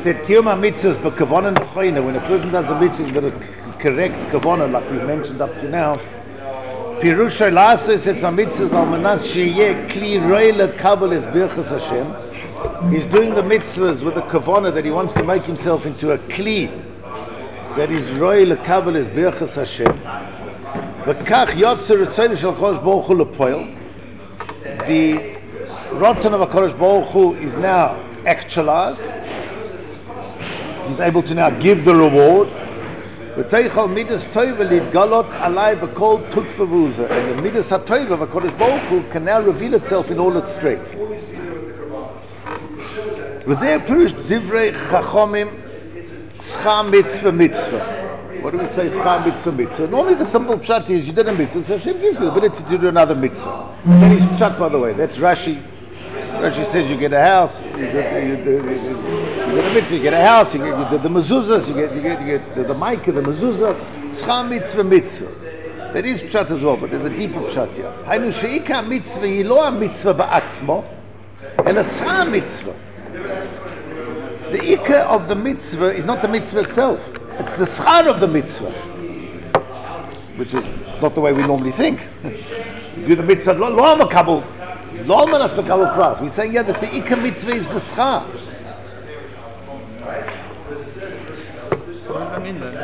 said, Kiyuma mitzvahs, but kavana nechoina. When a person does the mitzvahs with a correct kavana, like we've mentioned up to now, Pirusha lasis it's a mitzvahs al manas sheyeh kli roi lekabel es birchas Hashem. He's doing the mitzvahs with a kavana that he wants to make himself into a kli that is roi lekabel es birchas Hashem. V'kach yotzer ritzono shel HaKadosh Baruch Hu lepoel. The Ratzon of HaKadosh Baruch Hu is now actualized. He's able to now give the reward. V'teichal midas toiva lidgalot alai b'kol tukva v'uza. And the midas hatoiva of HaKadosh Baruch Hu can now reveal itself in all its strength. V'zeh pirush divrei chachomim schar mitzvah mitzvah. What do we say, schar mitzvah mitzvah? Normally the simple pshat is you did a mitzvah, so Hashem gives you the ability to do another mitzvah. That is pshat, by the way. That's Rashi. Rashi says you get a house, you get a mitzvah, you get a house, you get the mezuzahs, you get the micah, the mezuzah, schar mitzvah mitzvah. That is pshat as well, but there's a deeper pshat here. Hainu she'ika mitzvah hi lo ha-mitzvah ba'atzmo, ela schar mitzvah. The ikah of the mitzvah is not the mitzvah itself. It's the schar of the mitzvah, which is not the way we normally think. You do the mitzvah, lo makabel, lo manas makabel pras. We're saying that the ikah mitzvah is the schar. What does that mean then?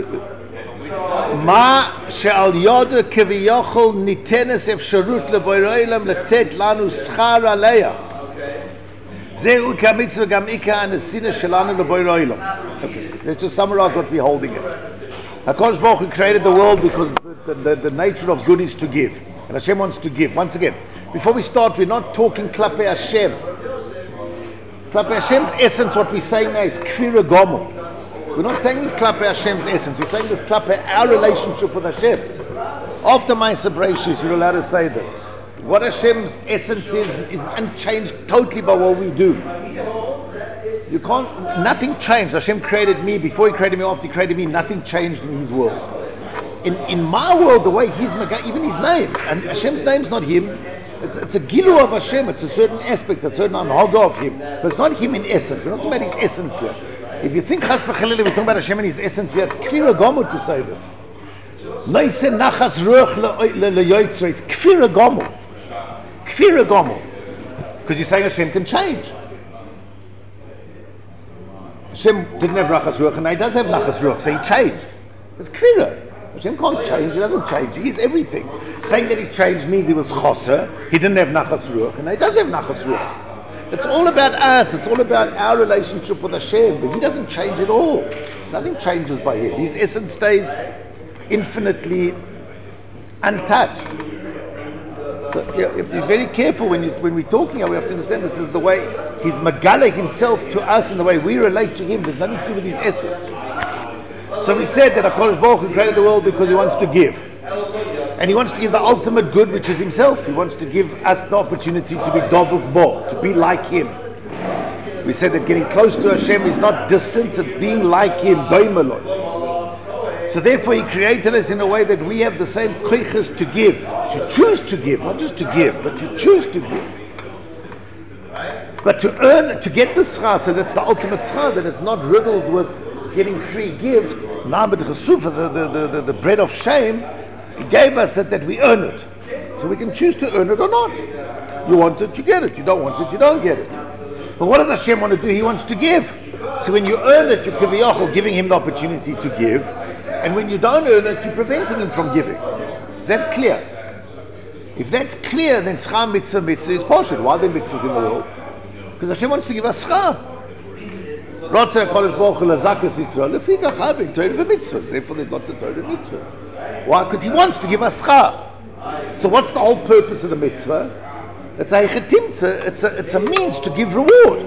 Ma she'al yoda keviyochol nitenes efsharut leborei olam letet lanu schar aleya. Okay, let's just summarize what we're holding it. HaKadosh Baruch Hu created the world because the nature of good is to give. And Hashem wants to give. Once again, before we start, we're not talking Klape Hashem. Klape Hashem's essence, what we're saying now is Kfira Gomer. We're not saying this Klape Hashem's essence. We're saying this Klape our relationship with Hashem. After my Sabrashis, you're allowed to say this. What Hashem's essence is unchanged totally by what we do. You can't, nothing changed. Hashem created me before He created me, after He created me, nothing changed in His world. In my world, the way He's, even His name, and Hashem's name's not Him, it's a gilu of Hashem, it's a certain aspect, a certain anhaga of Him, but it's not Him in essence. We're not talking about His essence here. If you think Chas v'chalila, we're talking about Hashem in His essence here, it's kfira gomer to say this. Noise nachas ruach leyotzre, it's kfira gomer. Kfira gomer. Because you're saying Hashem can change. Hashem didn't have nachas ruach, and now He does have nachas ruach, so He changed. It's kfira. Hashem can't change, He doesn't change, He is everything. Saying that He changed means He was choser, He didn't have nachas ruach, and now He does have nachas ruach. It's all about us, it's all about our relationship with Hashem, but He doesn't change at all. Nothing changes by Him. His essence stays infinitely untouched. So you have to be very careful when we're talking, we have to understand this is the way He's Megala Himself to us and the way we relate to Him. There's nothing to do with His essence. So we said that HaKadosh Baruch Hu created the world because He wants to give. And He wants to give the ultimate good, which is Himself. He wants to give us the opportunity to be Dovuk Bo, to be like Him. We said that getting close to Hashem is not distance, it's being like Him, Doimelon. So therefore He created us in a way that we have the same koiches to give, to choose to give, not just to give, but to choose to give. But to earn, to get the schar, so that's the ultimate schar, that it's not riddled with getting free gifts, the bread of shame. He gave us it that we earn it. So we can choose to earn it or not. You want it, you get it. You don't want it, you don't get it. But what does Hashem want to do? He wants to give. So when you earn it, you're giving Him the opportunity to give. And when you don't earn it, you're preventing Him from giving. Is that clear? If that's clear, then schar mitzvah mitzvah is partial. Why are there mitzvahs in the world? Because Hashem wants to give us schar. Ratzah HaKadosh Baruch Hu lazakas Yisrael lefikach having Torah v'mitzvahs. Therefore, there's lots of Torah and mitzvahs. Why? Because He wants to give us schar. So what's the whole purpose of the mitzvah? It's a chetimtza. It's a means to give reward.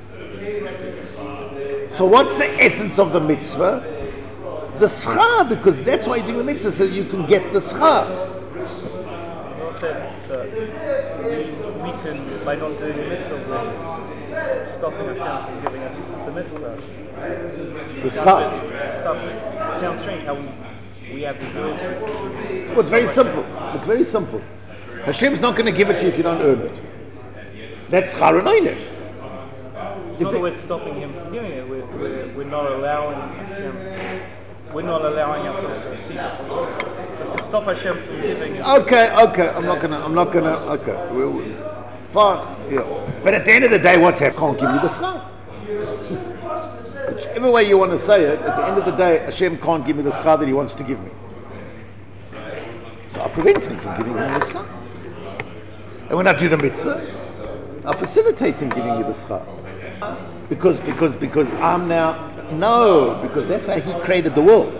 So what's the essence of the mitzvah? The schar, because that's why you're doing the mitzvah, so you can get the schar. You said that we can, by not doing the mitzvah, we're stopping Hashem from giving us the mitzvah. The schar. It sounds strange how we have the ability. Well, it's very simple. It's very simple. Hashem's not going to give it to you if you don't earn it. That's schar and oynish. not that we're stopping him from giving it. We're not allowing Hashem. We're not allowing ourselves to receive it. It's to stop Hashem from giving it. Okay. I'm not gonna. Okay. Fine. Yeah. But at the end of the day, what's happened? Can't give you the schar. Whichever way you want to say it, at the end of the day, Hashem can't give me the schar that He wants to give me. So I prevent Him from giving me the schar. And when I do the mitzvah, I facilitate Him giving me the schar. Because I'm now, no, because that's how He created the world.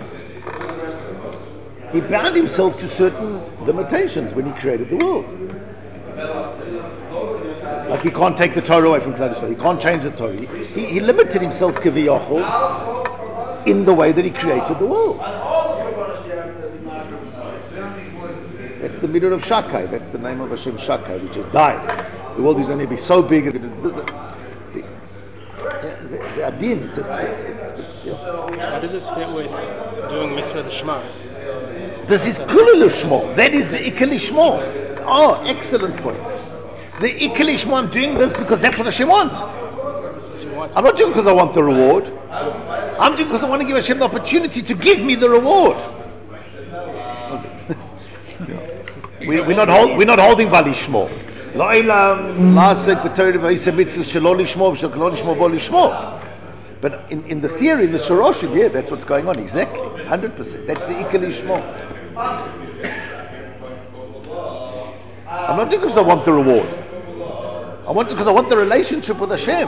He bound Himself to certain limitations when He created the world. Like He can't take the Torah away from Klal Yisrael. He can't change the Torah. He limited Himself kaviyachol in the way that He created the world. That's the midah of Shakai. That's the name of Hashem Shakai, which has died. The world is going to be so big. It's How does this fit with doing mitzvah Shema? This is Kulul Shmo. That is the Ikali Shmo. Oh, excellent point. The Ikali Shmo, I'm doing this because that's what Hashem wants. I'm not doing it because I want the reward. I'm doing it because I want to give Hashem the opportunity to give me the reward. We're not holding Bali Shmo. But in the theory, in the Shoroshim, yeah, that's what's going on, exactly, 100%. That's the Ikali Shmo. I'm not doing it because I want the reward. I want it because I want the relationship with Hashem.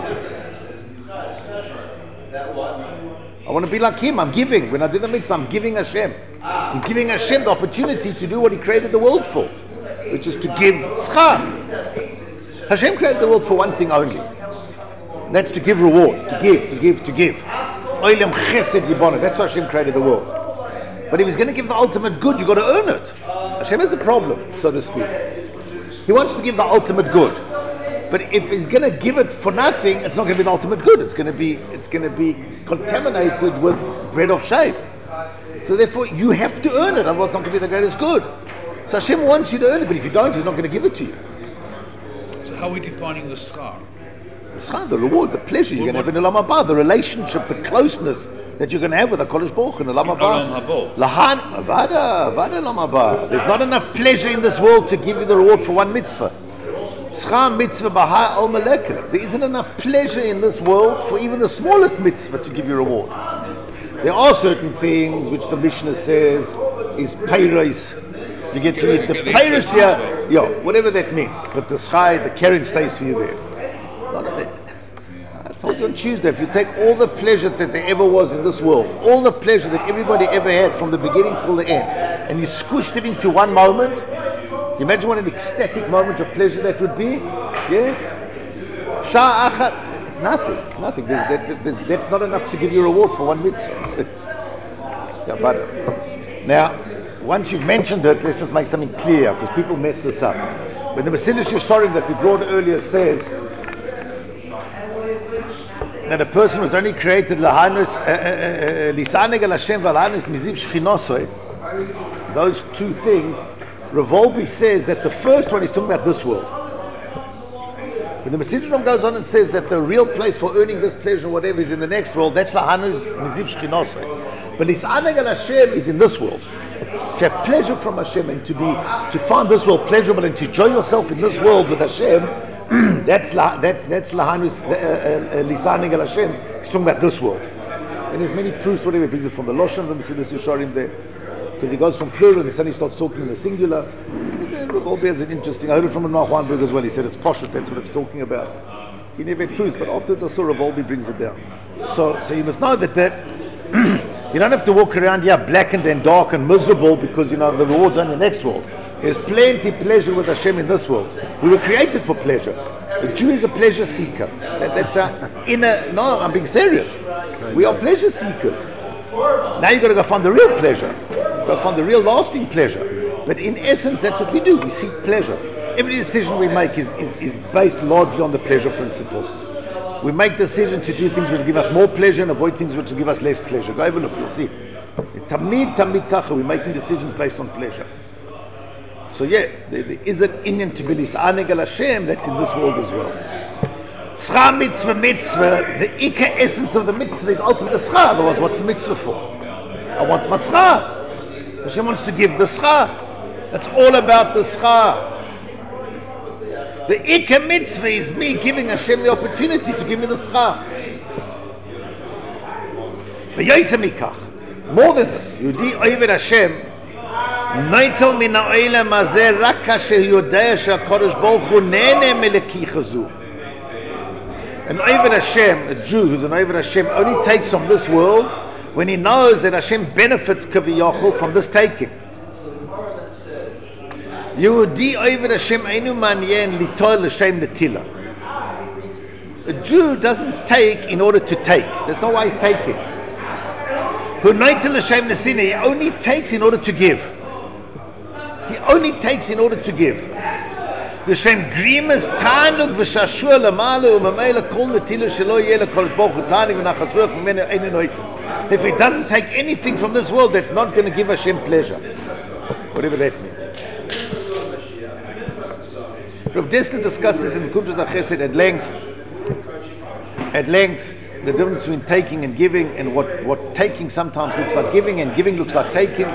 I want to be like Him. I'm giving. When I do the mitzvah, I'm giving Hashem. I'm giving Hashem the opportunity to do what He created the world for, which is to give schar. Hashem created the world for one thing only. That's to give reward, to give. Oilem chesed yibona. That's why Hashem created the world. But if He's going to give the ultimate good, you've got to earn it. Hashem has a problem, so to speak. He wants to give the ultimate good. But if He's going to give it for nothing, it's not going to be the ultimate good. It's going to be contaminated with bread of shame. So therefore, you have to earn it, otherwise it's not going to be the greatest good. So Hashem wants you to earn it, but if you don't, He's not going to give it to you. So how are we defining the schar? The reward, the pleasure you're going to have in Olam Haba, the relationship, the closeness that you're going to have with the Kodesh Baruch Hu in Olam Haba. Lahan, Vada Olam Haba. There's not enough pleasure in this world to give you the reward for one mitzvah. Schar mitzvah baha al malekah. There isn't enough pleasure in this world for even the smallest mitzvah to give you reward. There are certain things which the Mishnah says is peiros. You get to eat the peiros here, whatever that means. But the schar, the keren stays for you there. I told you on Tuesday, if you take all the pleasure that there ever was in this world, all the pleasure that everybody ever had from the beginning till the end, and you squished it into one moment, you imagine what an ecstatic moment of pleasure that would be? Yeah? Shah achat, it's nothing. That's not enough to give you a reward for one mitzvah. Now, once you've mentioned it, let's just make something clear, because people mess this up. When the Mesilas Yesharim that we brought earlier says that a person was only created those two things, Revolbi says that the first one is talking about this world. When the Mesilas Yesharim goes on and says that the real place for earning this pleasure, whatever, is in the next world, that's Lahanus Miziv Shchinosoi. But Lisaneg al Hashem is in this world. To have pleasure from Hashem and to find this world pleasurable and to enjoy yourself in this world with Hashem, that's Lahanus Lisaneg al Hashem. He's talking about this world. And there's many proofs, whatever, he brings it from the Loshan of the Mesilas Yesharim there. Because he goes from plural and then he starts talking in the singular. Revolbi has an interesting, I heard it from Noach Weinberg as well, he said it's poshut, that's what it's talking about. He never had proofs, but afterwards I saw Revolbi brings it down. So you must know that you don't have to walk around here blackened and dark and miserable because the reward's on the next world. There's plenty pleasure with Hashem in this world. We were created for pleasure. The Jew is a pleasure seeker. That's our inner, no, I'm being serious. We are pleasure seekers. Now you've got to go find the real pleasure. You've got to find the real lasting pleasure. But in essence, that's what we do. We seek pleasure. Every decision we make is based largely on the pleasure principle. We make decisions to do things which will give us more pleasure and avoid things which will give us less pleasure. Go have a look, you'll see. Tamid kacha, we're making decisions based on pleasure. So there is an inyan to be lisaneg al Hashem that's in this world as well. Schar mitzvah, the ikka essence of the mitzvah is ultimately the schar. Otherwise, what's the mitzvah for? I want my schar. Hashem wants to give the schar. That's all about the schar. The ikka mitzvah is me giving Hashem the opportunity to give me the schar. More than this, Yehudi Oved Hashem, Noitel min ha'olam hazeh rak kasher yodea she'HaKadosh Baruch Hu nehene melekicha zu. An Oved Hashem, a Jew who's an Oved Hashem, only takes from this world when he knows that Hashem benefits kaviyachol from this taking. Yehudi Oved Hashem einu manyen litol l'shem netila. A Jew doesn't take in order to take. That's not why he's taking. He only takes in order to give. He only takes in order to give. If he doesn't take anything from this world, that's not going to give Hashem pleasure. Whatever that means. Rav Dessler discusses in Kuntres HaChesed at length, the difference between taking and giving, and what taking sometimes looks like giving and giving looks like taking.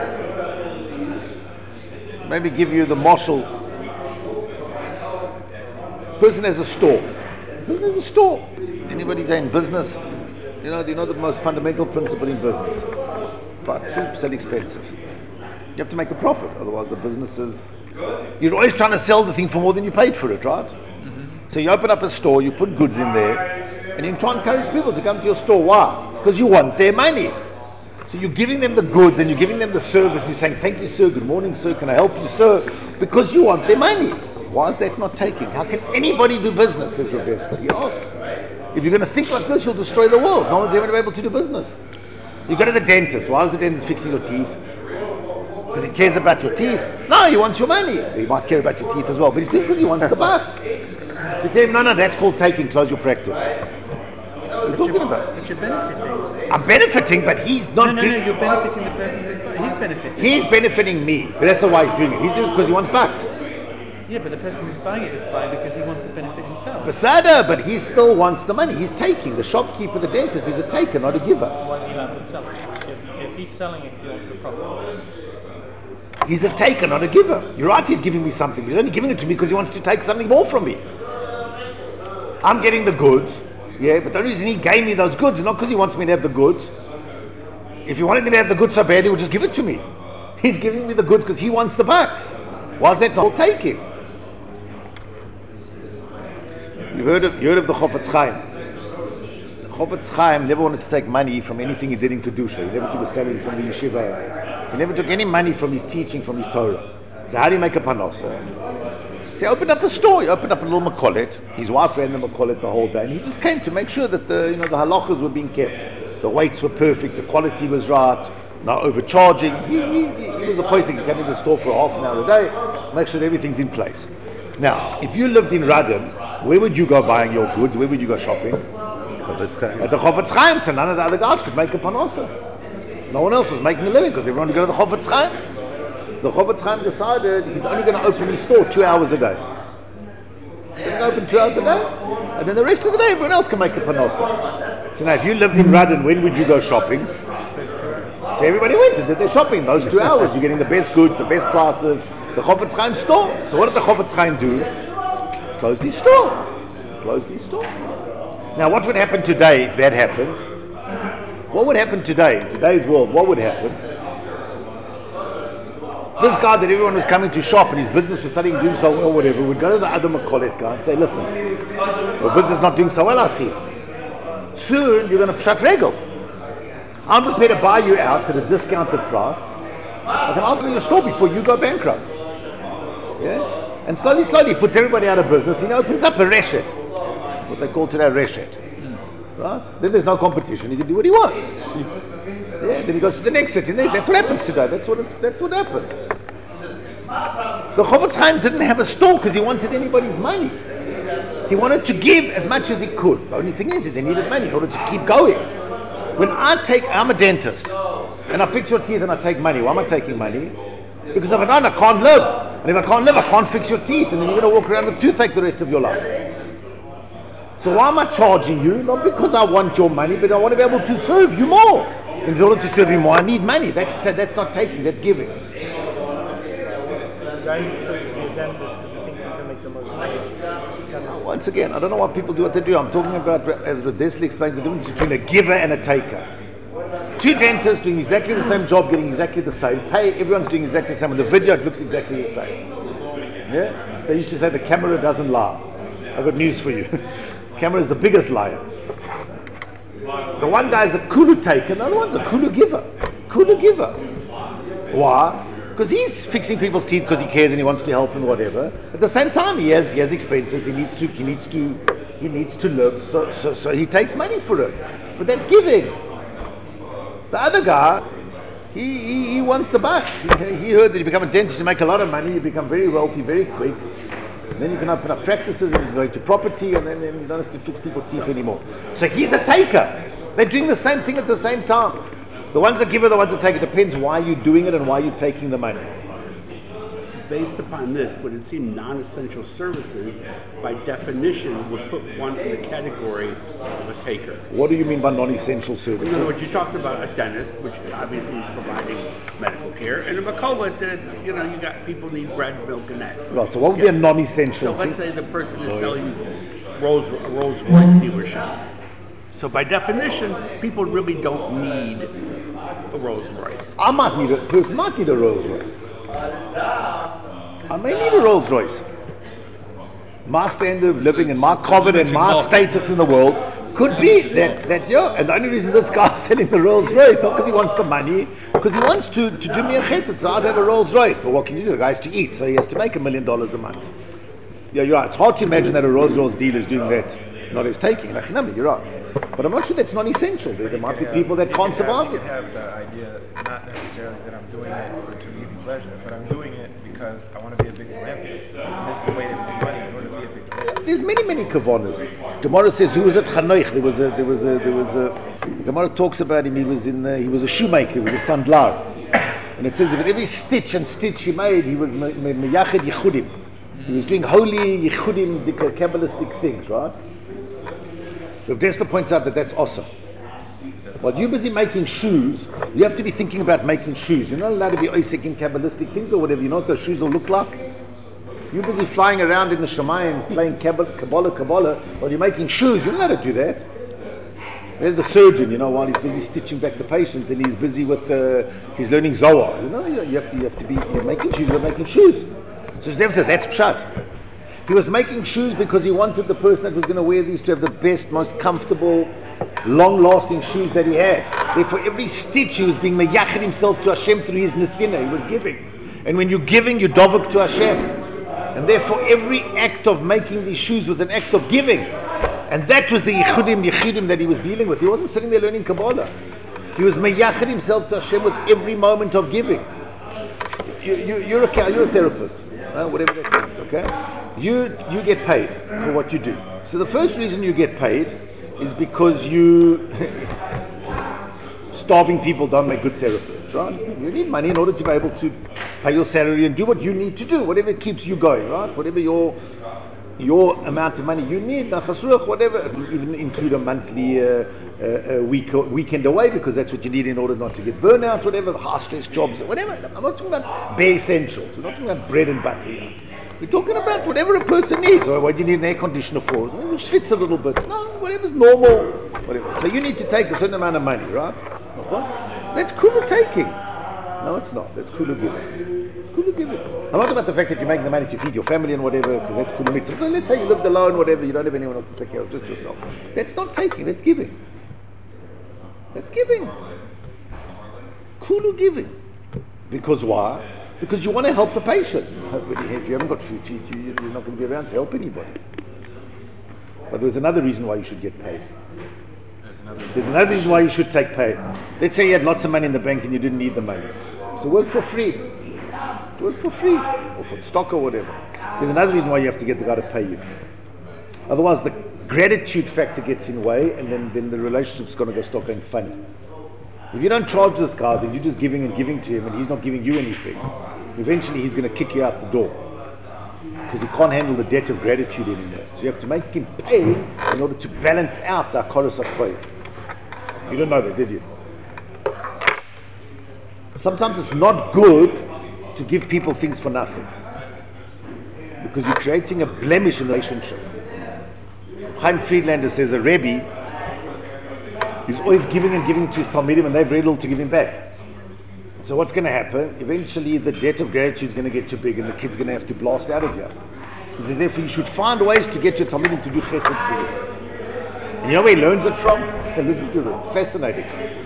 Maybe give you the marshal. Person has a store. Person has a store. Anybody's in business, you know the most fundamental principle in business. But cheap, sell expensive. You have to make a profit, otherwise the business is... You're always trying to sell the thing for more than you paid for it, right? So you open up a store, you put goods in there, and you try and encourage people to come to your store. Why? Because you want their money. So you're giving them the goods and you're giving them the service. You're saying, thank you, sir. Good morning, sir. Can I help you, sir? Because you want their money. Why is that not taking? How can anybody do business, says Rav Dessler? He asks. If you're going to think like this, you'll destroy the world. No one's ever going to be able to do business. You go to the dentist. Why is the dentist fixing your teeth? Because he cares about your teeth. No, he wants your money. He might care about your teeth as well, but he's doing it because he wants the bucks. You tell him, no, that's called taking. Close your practice. What are you talking about? But you're benefiting. I'm benefiting, but he's not No, you're benefiting the person who's buying. He's benefiting. He's benefiting me, but that's not why he's doing it. He's doing it because he wants bucks. Yeah, but the person who's buying it is buying because he wants to benefit himself. Basada, but he still wants the money. He's taking. The shopkeeper, the dentist, is a taker, not a giver. Why is he allowed to sell it? If he's selling it, he wants the profit. He's a taker, not a giver. You're right, he's giving me something. He's only giving it to me because he wants to take something more from me. I'm getting the goods, yeah, but the reason he gave me those goods is not because he wants me to have the goods. If he wanted me to have the goods so bad, he would just give it to me. He's giving me the goods because he wants the bucks. Why is that not taking? You heard of the Chofetz Chaim. The Chofetz Chaim never wanted to take money from anything he did in Kedusha. He never took a salary from the yeshiva. He never took any money from his teaching, from his Torah. So how do you make a panosa? So he opened up a store. He opened up a little makolet. His wife ran the makolet the whole day, and he just came to make sure that the halachas were being kept. The weights were perfect. The quality was right. No overcharging. He was a person who came to the store for half an hour a day, make sure that everything's in place. Now, if you lived in Radin, where would you go buying your goods? Where would you go shopping? At the Chofetz Chaim, so none of the other guys could make a panosa. No one else was making a living because everyone would go to the Chofetz Chaim. The Chofetz Chaim decided he's only going to open his store 2 hours a day. He's going to open 2 hours a day, and then the rest of the day everyone else can make a panosa. So now if you lived in Radin, when would you go shopping? So everybody went and did their shopping those 2 hours. You're getting the best goods, the best prices. The Chofetz Chaim store. So what did the Chofetz Chaim do? Closed his store. Closed his store. Now what would happen today if that happened? What would happen today, in today's world? What would happen? This guy that everyone was coming to shop and his business was suddenly doing so well, whatever, would go to the other makolet guy and say, listen, your business is not doing so well, I see. Soon you're going to pshat regel. I'm prepared to buy you out at a discounted price. I can open your store before you go bankrupt. Yeah? And slowly he puts everybody out of business. He opens up a reshet. What they call today a reshet. Right? Then there's no competition. He can do what he wants. Yeah? Then he goes to the next city. That's what happens today. That's what happens. The Chofetz Chaim didn't have a store because he wanted anybody's money. He wanted to give as much as he could. The only thing is he needed money in order to keep going. When I'm a dentist and I fix your teeth and I take money. Why am I taking money? Because if I don't, I can't live. And if I can't live, I can't fix your teeth. And then you're going to walk around with toothache the rest of your life. So why am I charging you? Not because I want your money, but I want to be able to serve you more. In order to serve you more, I need money. That's not taking, that's giving. The guy who chose to be a dentist because he thinks he can make the most money. Once again, I don't know why people do what they do. I'm talking about, as Rodesli explains, the difference between a giver and a taker. Two dentists doing exactly the same job, getting exactly the same pay. Everyone's doing exactly the same. On the video, it looks exactly the same. Yeah? They used to say the camera doesn't lie. I've got news for you. Camera is the biggest liar. The one guy is a kulu taker, the other one's a kulu giver. Kulu giver. Why? Because he's fixing people's teeth because he cares and he wants to help and whatever. At the same time, he has expenses. He needs to live. So he takes money for it. But that's giving. The other guy, he wants the bucks. He heard that you become a dentist, you make a lot of money, you become very wealthy very quick. And then you can open up practices and you can go into property and then you don't have to fix people's teeth anymore. So he's a taker. They're doing the same thing at the same time. The ones that give it, the ones that take it. Depends why you're doing it and why you're taking the money. Based upon this, would it seem non-essential services, by definition, would put one in the category of a taker? What do you mean by non-essential services? In other words, you talked about a dentist, which obviously is providing medical care, and a Makova, you got people need bread, milk, and eggs. Right, so what would be a non-essential So let's say the person is selling a Rolls Royce dealership. So by definition, people really don't need a Rolls Royce. A person might need a Rolls Royce. I may need a Rolls Royce. My standard of living and my covet and my status in the world could be that and the only reason this guy's selling the Rolls Royce, not because he wants the money, because he wants to do me a chesed, so I'd have a Rolls Royce. But what can you do? The guy's to eat, so he has to make $1 million a month. Yeah, you're right. It's hard to imagine that a Rolls Royce dealer is doing that, not as taking. You're right. But I'm not sure that's non-essential. There might be people that can't survive You it. could have the idea, not necessarily that I'm doing it to easy pleasure, but I'm doing it because I want to be a big philanthropist. And this is the way to make money in order to be a big philanthropist. There's many kavanas. Gemara says, who was at Chanoich? There was a Gemara talks about him. He was a shoemaker. He was a sandlar, and it says with every stitch and stitch he made, he was meyached yichudim. He was doing holy yichudim, kabbalistic things, right? Rav Dessler points out that that's awesome. While you're busy making shoes, you have to be thinking about making shoes. You're not allowed to be oisik in kabbalistic things or whatever. You know what those shoes will look like? You're busy flying around in the Shemayim playing Kabbalah while you're making shoes. You're not allowed to do that. There's the surgeon, while he's busy stitching back the patient and he's busy with, he's learning Zohar. You have to be, you're making shoes, you're making shoes. So that's pshat. He was making shoes because he wanted the person that was going to wear these to have the best, most comfortable, long-lasting shoes that he had. Therefore, every stitch he was being meyached himself to Hashem through his nesina. He was giving. And when you're giving, you dovuk to Hashem. And therefore, every act of making these shoes was an act of giving. And that was the yichudim that he was dealing with. He wasn't sitting there learning Kabbalah. He was meyached himself to Hashem with every moment of giving. You're a therapist. Whatever that means, okay? You get paid for what you do. So the first reason you get paid is because starving people don't make good therapists, right? You need money in order to be able to pay your salary and do what you need to do, whatever keeps you going, right? Whatever your amount of money you need, whatever, even include a monthly weekend away, because that's what you need in order not to get burnout, whatever, the high stress jobs, whatever. I'm not talking about bare essentials. We're not talking about bread and butter here. We're talking about whatever a person needs. Or what do you need an air conditioner for? Which fits a little bit. No, whatever's normal, whatever. So you need to take a certain amount of money, right? Okay? That's kula taking. No, it's not. That's kula giving. It's kula giving. I'm not about the fact that you're making the money to feed your family and whatever, because that's kula mitzvah. So let's say you lived alone, whatever, you don't have anyone else to take care of, just yourself. That's not taking, that's giving. That's giving. Kulu giving. Because why? Because you want to help the patient. If you haven't got food to eat, you're not going to be around to help anybody. But there's another reason why you should get paid. There's another reason why you should take pay. Let's say you had lots of money in the bank and you didn't need the money. So work for free. Work for free. Or for stock or whatever. There's another reason why you have to get the guy to pay you. Otherwise the gratitude factor gets in the way, and then the relationship's going to start going funny. If you don't charge this guy, then you're just giving and giving to him and he's not giving you anything. Eventually he's going to kick you out the door. because he can't handle the debt of gratitude anymore. So you have to make him pay in order to balance out the Akaros HaToiv. You don't know that, did you? Sometimes it's not good to give people things for nothing, because you're creating a blemish in the relationship. Chaim Friedlander says a Rebbe is always giving and giving to his Talmidim, and they've very little to give him back. So what's going to happen? Eventually the debt of gratitude is going to get too big and the kid's going to have to blast out of here. He says, therefore you should find ways to get your Talmidim to do chesed for you. And you know where he learns it from? And listen to this, fascinating.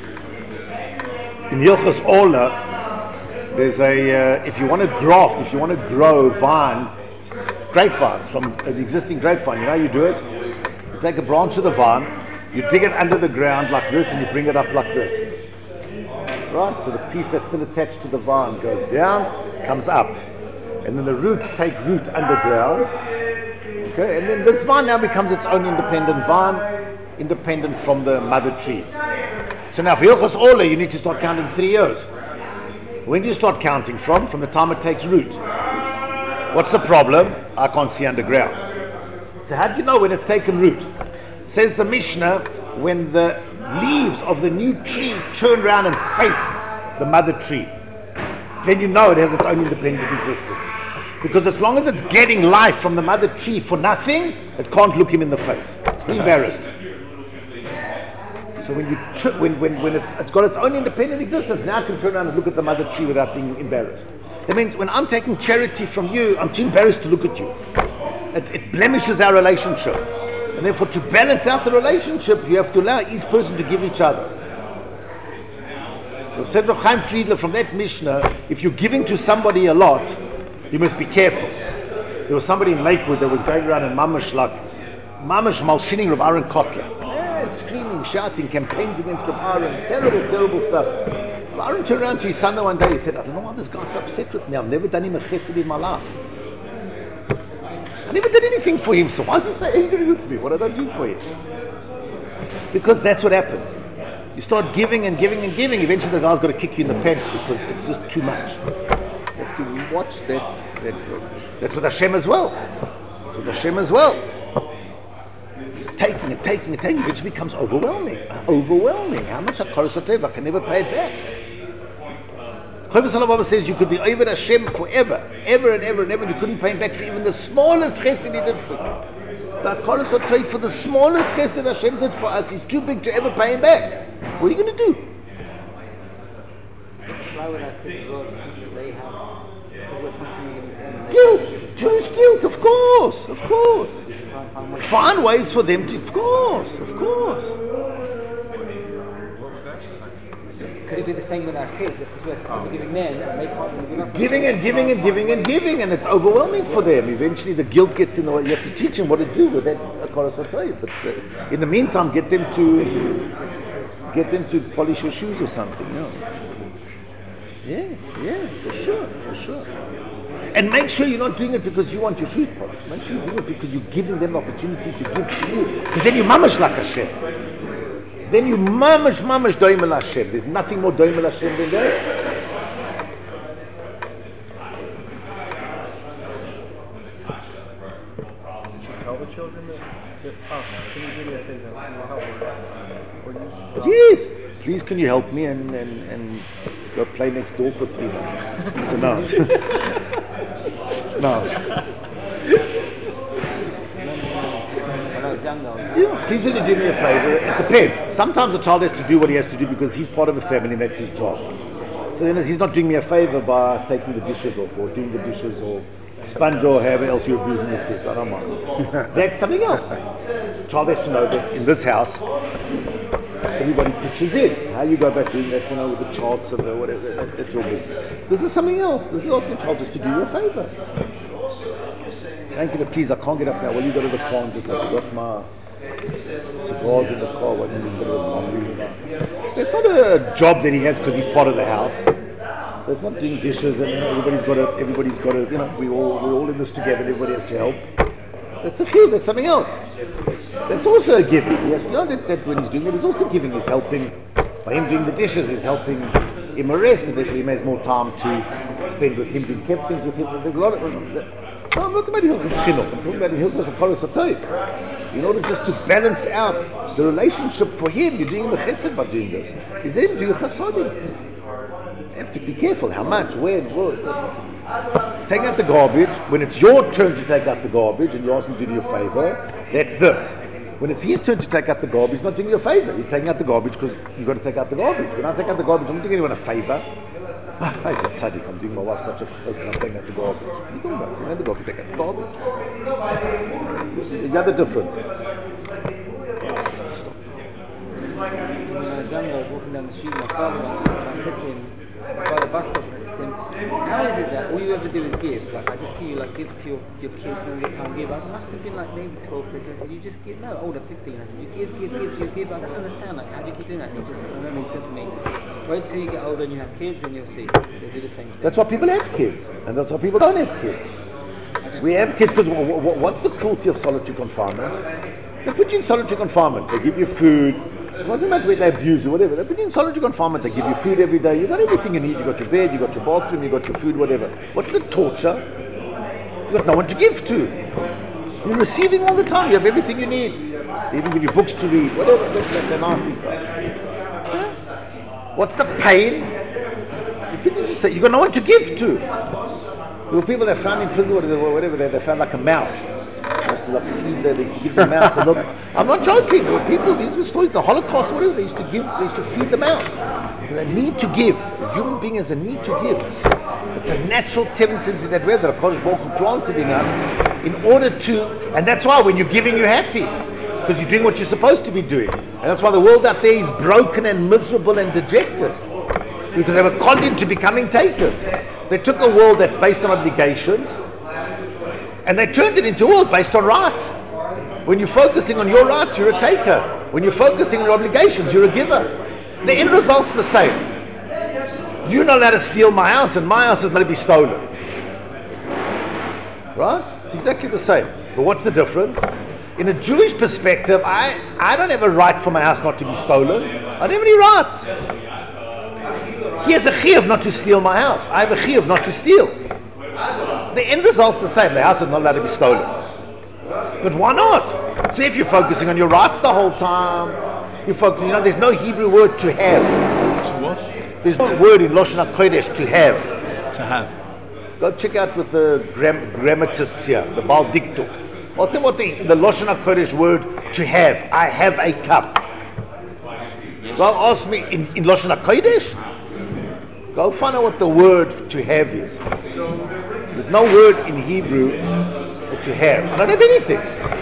In Hilchos Ola, there's a, if you want to graft, if you want to grow grapevines from an existing grapevine, you know how you do it? You take a branch of the vine, you dig it under the ground like this, and you bring it up like this. Right? So the piece that's still attached to the vine goes down, comes up. And then the roots take root underground. Okay? And then this vine now becomes its own independent vine, independent from the mother tree. So now for Hilchos Ola, you need to start counting 3 years. When do you start counting from? From the time it takes root. What's the problem? I can't see underground. So how do you know when it's taken root? Says the Mishnah, when the leaves of the new tree turn around and face the mother tree, then you know it has its own independent existence. Because as long as it's getting life from the mother tree for nothing, it can't look him in the face. It's embarrassed. So when it's got its own independent existence, now I can turn around and look at the mother tree without being embarrassed. That means when I'm taking charity from you, I'm too embarrassed to look at you. It blemishes our relationship. And therefore, to balance out the relationship, you have to allow each person to give each other. So said Rav Chaim Friedler from that Mishnah, if you're giving to somebody a lot, you must be careful. There was somebody in Lakewood that was going around in Mamash malshining Rav Aaron Kotler. Screaming, shouting, campaigns against Rav Aaron, terrible stuff. Rav Aaron turned around to his son the one day, he said, I don't know why this guy's so upset with me. I've never done him a chesed in my life. I never did anything for him, so why is he so angry with me? What did I do for him? Because that's what happens. You start giving and giving and giving, eventually the guy's got to kick you in the pants because it's just too much. You have to watch that. That's with Hashem as well. That's with Hashem as well. Just taking and taking and taking, which becomes overwhelming. How much Akaros HaToiv, I can never pay it back. Chaim Salababa says you could be over Hashem forever, ever and ever and ever, and you couldn't pay him back for even the smallest chesed he did for you. The Akaros HaToiv for the smallest chesed Hashem did for us is too big to ever pay him back. What are you going to do? So why would our kids as well, do you think that they have, because we're constantly giving to them, Guilt, Jewish guilt, of course. we should try and find ways. Find ways for them to, of course. What was that? Could it be the same with our kids? Because we're giving them and they can't give us. Giving and giving and giving and giving, and it's overwhelming for them. Eventually the guilt gets in the way. You have to teach them what to do with that Akaros HaToiv. But in the meantime, get them to polish your shoes or something. Yeah, for sure. And make sure you're not doing it because you want your shoes polished. Make sure you're doing it because you're giving them the opportunity to give to you. Because then you mamash like Hashem. Then you mamash doimel Hashem. There's nothing more doimel Hashem than that. Should you tell the children that can you do me a favor? Can you help me? Or you just Yes. Please can you help me and go play next door for 3 months? So no. No. When I was younger, Yeah, please can you do me a favor? It depends. Sometimes a child has to do what he has to do because he's part of a family and that's his job. So then he's not doing me a favor by taking the dishes off or doing the dishes or sponge or however else you're abusing your kids. I don't mind. That's something else. Child has to know that in this house, everybody pitches in. How you go about doing that, with the charts and the whatever, that's your business. This is something else. This is asking a child just to do you a favor. Thank you, please, I can't get up now. Well, you go to the car and just I forgot my cigars in the car. What you just got to It's not a job that he has because he's part of the house. It's not doing dishes and everybody's got to, we're all in this together, everybody has to help. That's a field, that's something else. That's also a giving. He has to know that when he's doing it, he's also giving. He's helping, by him doing the dishes, he's helping him arrest, and therefore he has more time to spend with him, doing kept things with him. There's a lot of, No, I'm not talking about Hilchas Chinuch. I'm talking about Hilchas Hakaras HaTov. In order just to balance out the relationship for him, you're doing him a chesed by doing this. He's there to do chasadim. You have to be careful how much, when, what. Take out the garbage. When it's your turn to take out the garbage and you ask him to do you a favor, that's this. When it's his turn to take out the garbage, he's not doing you a favor. He's taking out the garbage because you've got to take out the garbage. When I take out the garbage, I'm not doing anyone a favor. I said, Tzaddik, I'm doing my wife such a favor and I'm taking out the garbage. What are you talking about? You have to go to take out the garbage. You got the difference. When I was younger, I was walking down the street with my father once, and I said to him, by the bus stop, and I said to him, how is it that all you ever do is give? Like, I just see you like give to your kids all the time, give. I must have been like maybe 12, 13. I said, you just give? No, older, 15. I said, you give. I don't understand, like, how do you keep doing that? And he just, I remember he said to me, wait till you get older and you have kids and you'll see. They do the same thing. That's why people have kids, and that's why people don't have kids. We have kids because what's the cruelty of solitary confinement? They put you in solitary confinement. They give you food. It doesn't matter whether they abuse you, whatever. They put you in solitary confinement. They give you food every day. You got everything you need. You got your bed. You got your bathroom. You got your food, whatever. What's the torture? You got no one to give to. You're receiving all the time. You have everything you need. They even give you books to read. Whatever. They're nice, these guys. What's the pain? You got no one to give to. There were people that found in prison, whatever, they found like a mouse. They used to like feed them, they used to give the mouse a little. I'm not joking. There were people, these were stories, the Holocaust, whatever, they used to feed the mouse. They need to give. The human being has a need to give. It's a natural tendency that way that HaKadosh Baruch Hu planted in us in order to, and that's why when you're giving, you're happy. Because you're doing what you're supposed to be doing. And that's why the world out there is broken and miserable and dejected. Because they were condemned to becoming takers. They took a world that's based on obligations and they turned it into a world based on rights. When you're focusing on your rights, you're a taker. When you're focusing on your obligations, you're a giver. The end result's the same. You're not allowed to steal my house and my house is going to be stolen. Right? It's exactly the same. But what's the difference? In a Jewish perspective, I don't have a right for my house not to be stolen. I don't have any rights. He has a chiyuv not to steal my house. I have a chiyuv not to steal. The end result's the same. The house is not allowed to be stolen. But why not? So if you're focusing on your rights the whole time, you're focusing, there's no Hebrew word to have. To what? There's no word in Lashon HaKodesh to have. To have. Go check out with the grammatists here, the Baal Diktuk. I'll say what the Lashon HaKodesh word to have. I have a cup. Well, ask me in Lashon HaKodesh. Go find out what the word to have is. There's no word in Hebrew for to have. I don't have anything.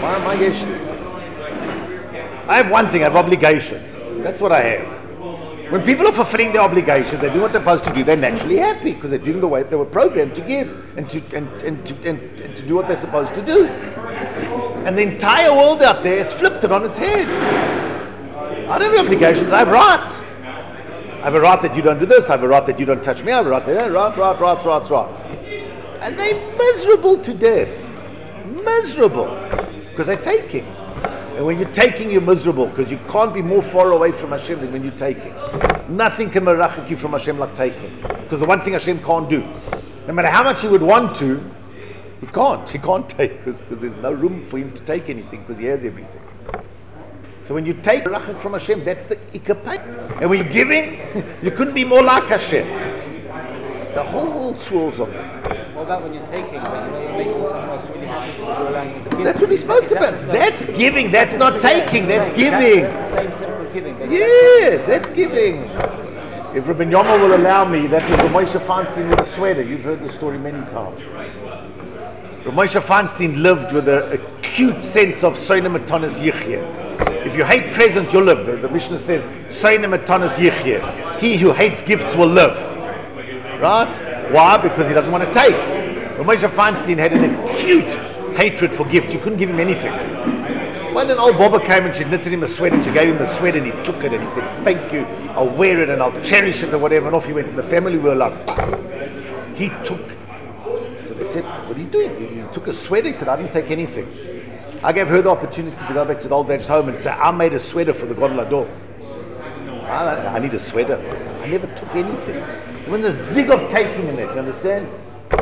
I have one thing, I have obligations. That's what I have. When people are fulfilling their obligations, they do what they're supposed to do, they're naturally happy because they're doing the way they were programmed to give and to do what they're supposed to do. And the entire world out there has flipped it on its head. I don't have obligations, I have rights. I have a right that you don't do this, I have a right that you don't touch me, I have a right that rights. And they're miserable to death. Miserable. Because they're taking. And when you're taking, you're miserable because you can't be more far away from Hashem than when you're taking. Nothing can merachik you from Hashem like taking. Because the one thing Hashem can't do, no matter how much he would want to, he can't. He can't take because there's no room for him to take anything because he has everything. So when you take merachik from Hashem, that's the ikapay. And when you're giving, you couldn't be more like Hashem. The whole world swirls on this. What about when you're taking, but you're making someone else really happy because you're allowing them to give? That's what we spoke about. That's giving. That's not taking. That's giving. That's the same simple as giving. Yes, that's giving. If Rabbi Yoma will allow me, that was Moshe Feinstein with a sweater. You've heard the story many times. Moshe Feinstein lived with an acute sense of Soina Matanas Yichye. If you hate presents, you'll live. The Mishnah says, Soina Matanas Yichye. He who hates gifts will live. Right? Why? Because he doesn't want to take. Moshe Feinstein had an acute hatred for gifts. You couldn't give him anything. When an old Baba came and she knitted him a sweater and she gave him the sweater and he took it and he said, thank you, I'll wear it and I'll cherish it or whatever, and off he went. And the family were like, he took. So they said, what are you doing? You took a sweater? He said, I didn't take anything. I gave her the opportunity to go back to the old age home and say, I made a sweater for the Gadol Hador. I need a sweater. I never took anything. When the zig of taking in it, you understand? So why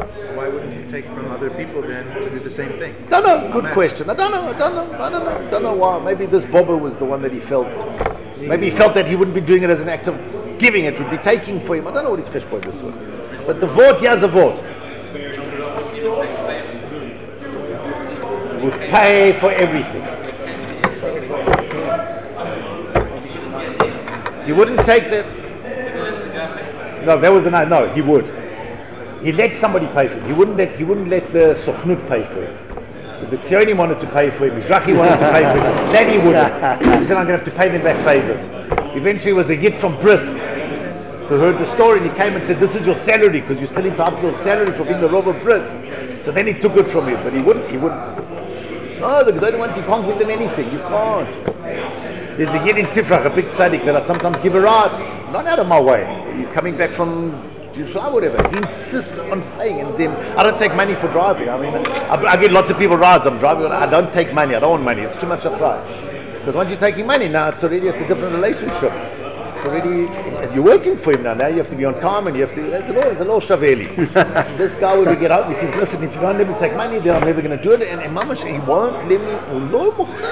why wouldn't you take from other people then to do the same thing? Don't know. Good question. I don't know why. Maybe this Bobber was the one that he felt. Maybe he felt that he wouldn't be doing it as an act of giving, it would be taking for him. I don't know what his cheshbon was. But the vort, here's a vort. Would pay for everything. He wouldn't take the. No, that was no. He would. He let somebody pay for him. He wouldn't let the Sochnut pay for him. The Tzioni wanted to pay for him. Mizrahi wanted to pay for him. Then he wouldn't. He said, I'm going to have to pay them back favors. Eventually, it was a yid from Brisk who heard the story, and he came and said, this is your salary, because you're still entitled to your salary for being the Rav of Brisk. So then he took it from him, but he wouldn't. No, the Gedolim want, you can't give them anything. You can't. There's a yid in Tifrach, a big tzaddik, that I sometimes give a ride. Not out of my way. He's coming back from Yerushalayim, whatever. He insists on paying, and saying, I don't take money for driving. I mean, I get lots of people rides. I'm driving. I don't take money. I don't want money. It's too much a price. Because once you're taking money, now it's a different relationship. It's already, you're working for him now. Now you have to be on time, and you have to. It's a little shaveli. This guy, when we get out, he says, listen, if you don't let me take money, then I'm never going to do it. And Mamash, he won't let me. Lo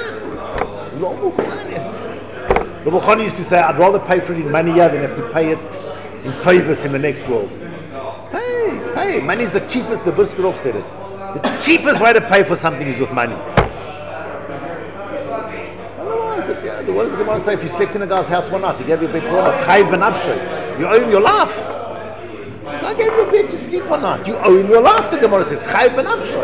Mukhan used to say, I'd rather pay for it in money here than have to pay it in Toivus in the next world. Hey, money is the cheapest, the Briskirov said it. The cheapest way to pay for something is with money. Otherwise, what does the Gemara say? If you slept in a guy's house one night, he gave you a bed for one night, Chayiv benafshay. You owe him your life. I gave you a bed to sleep one night. You owe him your life, the Gemara says. Chayiv benafshay.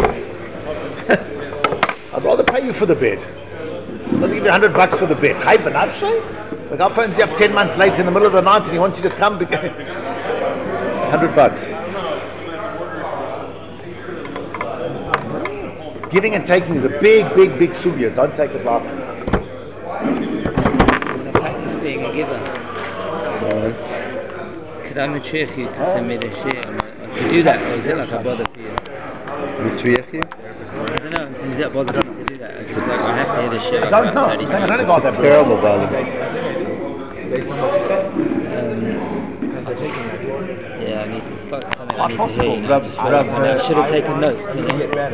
I'd rather pay you for the bed. I'll give you $100 for the bed. Chayiv benafshay? The guy phones you up 10 months late in the middle of the night and he wants you to come. $100. Giving and taking is a big sugya. Don't take it lightly. I'm practice being a giver. Could I matriach you to send me the share? To do that, or is it like a bother for you? Matriach you? I don't know. Is it a bother for you to do that? It's just like I have to hear the share. I don't know. I don't know about that. Terrible, brother. Based on what you said? Because they're taking that. Yeah, I need to start something. Not I need possible. to hear. You know, I should have taken notes. You know.